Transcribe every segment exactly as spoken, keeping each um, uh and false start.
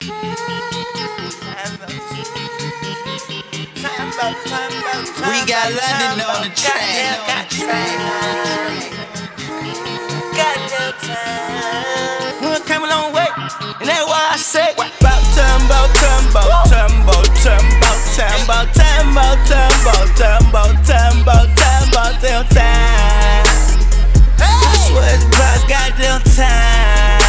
We got London on the track. Goddamn time. We came a long way, and that's why I say about time, about time, about time, about time, about time, about time, about time, about time, about time, about time, about time. I swear it's about goddamn time.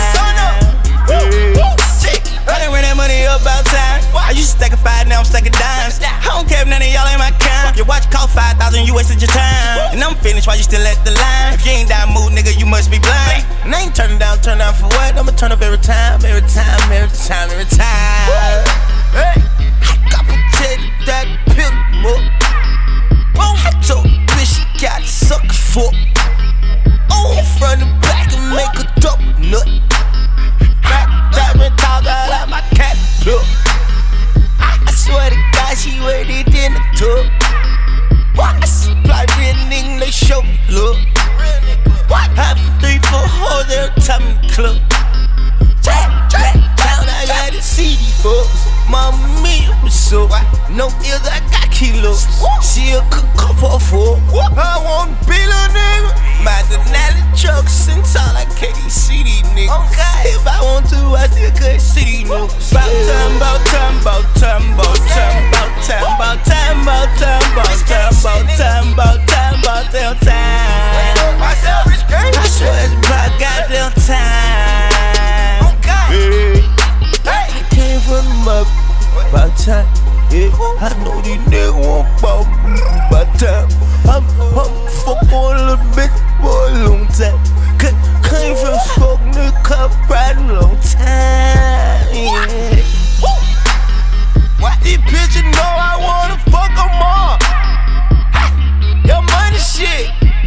I done ran that money up about time. I used to stack a five, now I'm stacking dimes. I don't care if none of y'all ain't my kind. Your watch cost five thousand, you wasted your time. And I'm finished while you still at the line. If you ain't down mood, nigga, you must be blind. And I ain't turning down, turn down for what? I'ma turn up every time, every time, every time, every time. Hey, I got protected that pill more. I told the bitch she got sucker for. Oh, front and back and make a double nut. Diamond talk all out my cat look. I swear to God, she waited in the tub. I supply real nigga, they show me look. Half three, four hoes every time in the club. Jack, jack, down, I got the C D folks. Mama mia, so no ills, I got kilos. She a cook up for four. I want to be a nigga. My Denali trucks and tall like K D C D niggas. If I want to, I still could see these niggas. About time, about time, about time, about time, about time, about time, about time, about time, about time, about time, about time. I swear it's about goddamn time. I came from the mud, about time. Yeah, I know these niggas won't ball me about time. I'm, I'm fuck on a little bitch for a long time. Came from smoke, nigga, come riding a long time. Yeah. These bitches know I wanna fuck them all. Your money shit.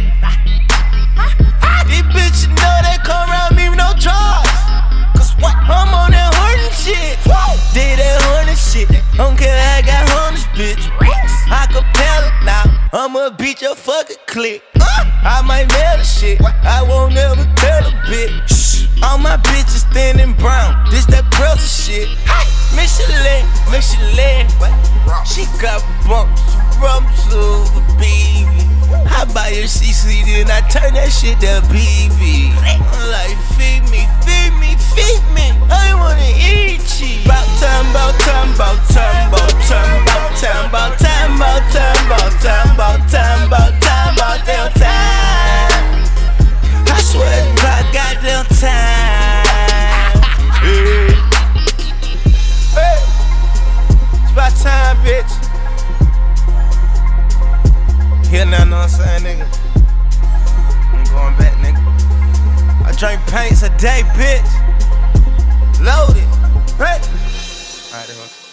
These bitches know they come around me with no drugs. Cause what? I'm on that horny shit. Did that horny shit. Don't care, I got hundreds, bitch. I can tell it now. I'ma beat your fucking clique. I might mail the shit. I won't ever tell a bitch. All my bitches standing brown. This that brother shit. Michelin, Michelin. She got bumps from silver, baby. I buy her C C, then I turn that shit to B B. I'm like, feed me, feed me, feed me. I wanna eat you. About time, about time, about time, about time, about time, about time, about time, about time, about time, about time, about damn time. I swear it's about goddamn time. Hey, hey, it's about time, bitch. Hear now, know what I'm saying, nigga? I'm going back, nigga. I drink paints a day, bitch. Loaded. Hey. Alright,